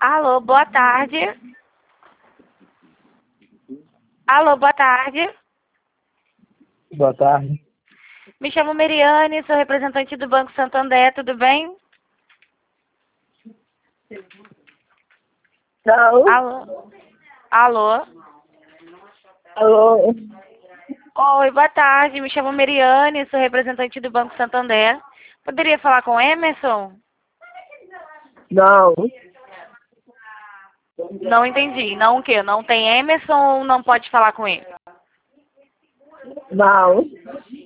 Alô, boa tarde. Alô, boa tarde. Boa tarde. Me chamo Meriane, sou representante do Banco Santander, tudo bem? Não. Alô? Alô? Alô. Oi, boa tarde, me chamo Meriane, sou representante do Banco Santander. Poderia falar com o Emerson? Não. Não entendi. Não o quê? Não tem Emerson ou não pode falar com ele? Não.